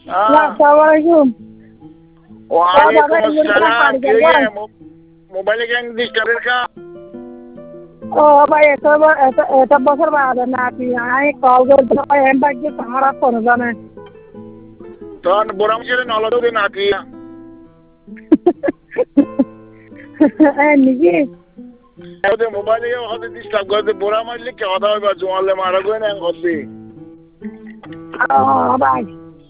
Assalamualaikum. Waalaikumsalam. Mobile gang disturb ka? Oh, ভাই এটা বছর বাদে না কি আমি কল করতে এম বাকি সারা ফোন জানে তোর বড় মুখে নলদ দে না কি নিজে ওদের মোবাইলে হতে ডিস্টার্ব করে বড় মারলে কি কথা হবে জোয়ালে মারা গো না করবে ভাই